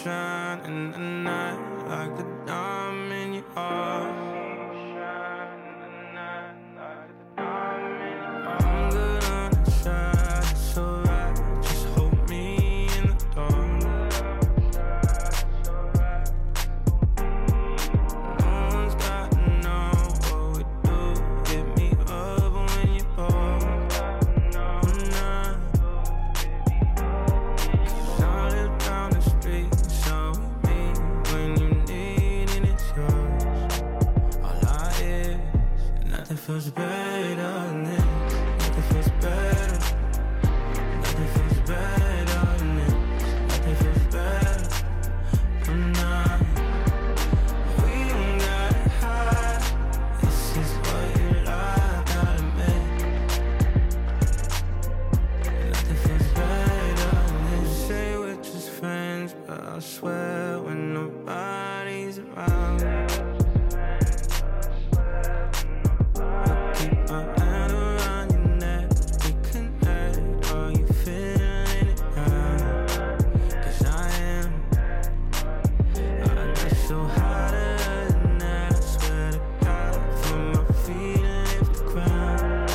shine in the night like a diamond in your heart. I'm good on the side, it's alright. Just hold me in the dark. No one's gotta know what we do. Get me up when you're bored. Cause I live down the street, so we meet when you need and it's yours. All I is, nothing feels better than this. Nothing feels better. Nothing feels better than this. Nothing feels better from now. We don't gotta hide. This is what you like, gotta make. Nothing feels better than this. Say we're just friends, but I swear when nobody's around, keep my hand around your neck. We connect. Are you feeling it now? Cause I am. I get so hotter than that. I swear to God, from my feet and lift the ground.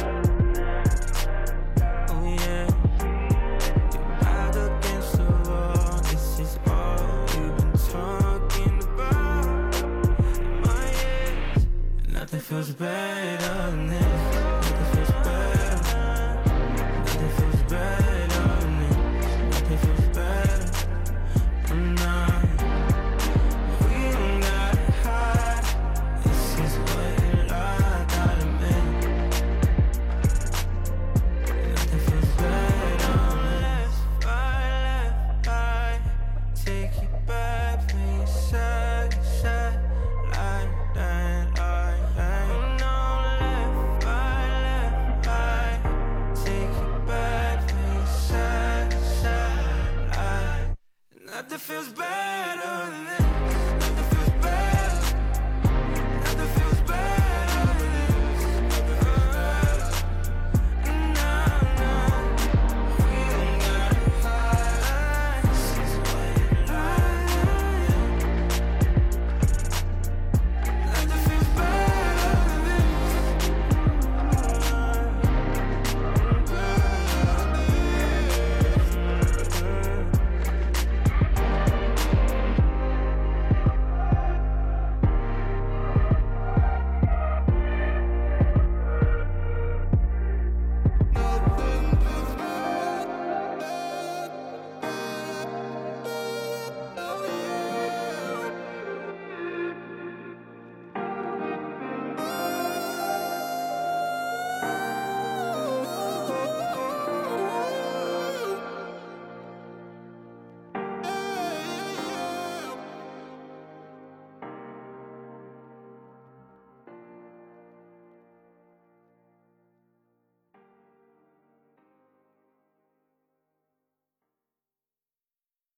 Oh yeah, you're back against the wall. This is all you've been talking about in my ears. Nothing feels better than this. Nothing feels better. Nothing feels better than this. Nothing feels better from now. We don't gotta hide. This is what you like, gotta make. Nothing feels better. Left, right. Take you back from your side, like that, like that. Oh no, left, right. Take you back from your side, like. Nothing feels better.